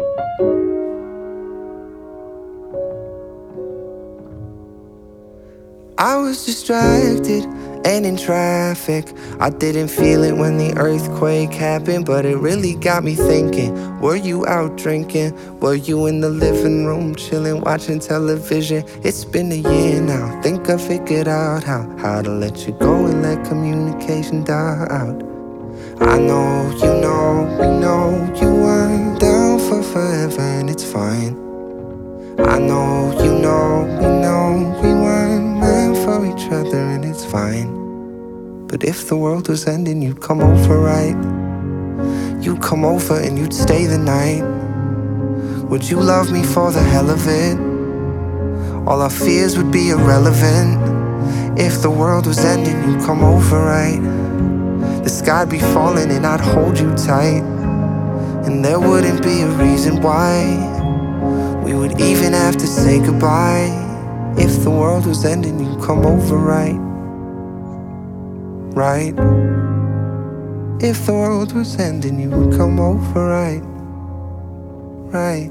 I was distracted and in traffic. I didn't feel it when the earthquake happened, but it really got me thinking. Were you out drinking? Were you in the living room chilling, watching television? It's been a year now. Think I figured out how to let you go and let communication die out. I know, you know, we know you weren't down for forever, and it's fine. I know, you know, we know we weren't meant for each other, and it's fine. But if the world was ending, you'd come over, right? You'd come over and you'd stay the night. Would you love me for the hell of it? All our fears would be irrelevant. If the world was ending, you'd come over, right? The sky'd be falling and I'd hold you tight, and there wouldn't be a reason why we would even have to say goodbye. If the world was ending, you'd come over, right? Right? If the world was ending, you would come over, right? Right?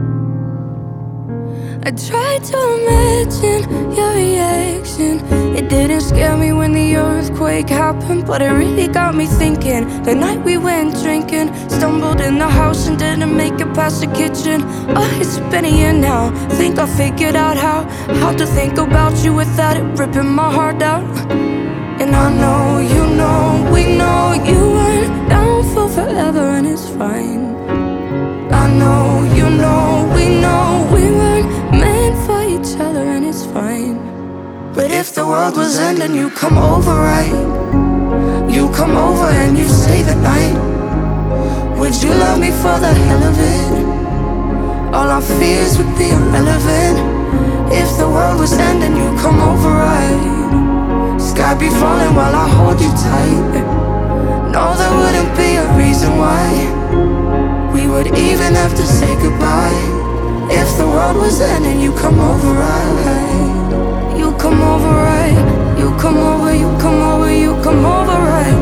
I tried to imagine your reaction. It didn't scare me when the earthquake happened, but it really got me thinking. The night we went drinking, stumbled in the house and didn't make it past the kitchen. Oh, it's been a year now. Think I figured out how to think about you without it ripping my heart out. And I know, you know, we know you weren't down for forever, and it's fine. I know, you know, we know we weren't meant for each other, and it's fine. But if the world was ending, you come over, right? You come over and you stay the night. Would you love me for the hell of it? All our fears would be irrelevant. If the world was ending, you come over, right? Sky be falling while I hold you tight. No, there wouldn't be a reason why we would even have to say goodbye. If the world was ending, you come over, right? You come over, right? You come over, you come over, you come over, right?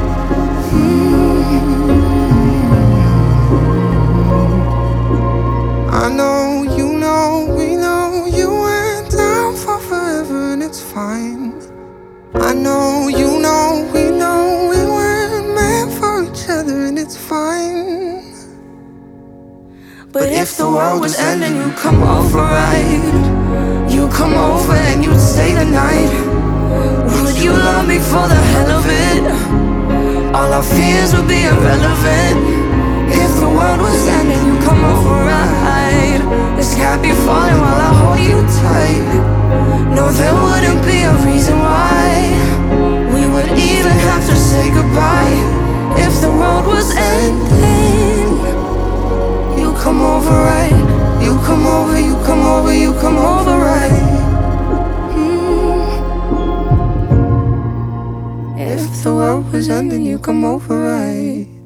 I know, you know, we know you went down for forever, and it's fine. I know, you know, we know we weren't meant for each other, and it's fine. But if the world was ending, you come over, right? You come over and you'd stay the night. Would you love me for the hell of it? All our fears would be irrelevant. If the world was ending, you come over, right? The sky be falling while I hold you tight. No, there wouldn't be a reason why we would even have to say goodbye. If the world was ending, you come over, right? You come over, you come over, you come over, right? If the world was ending, you come over, right?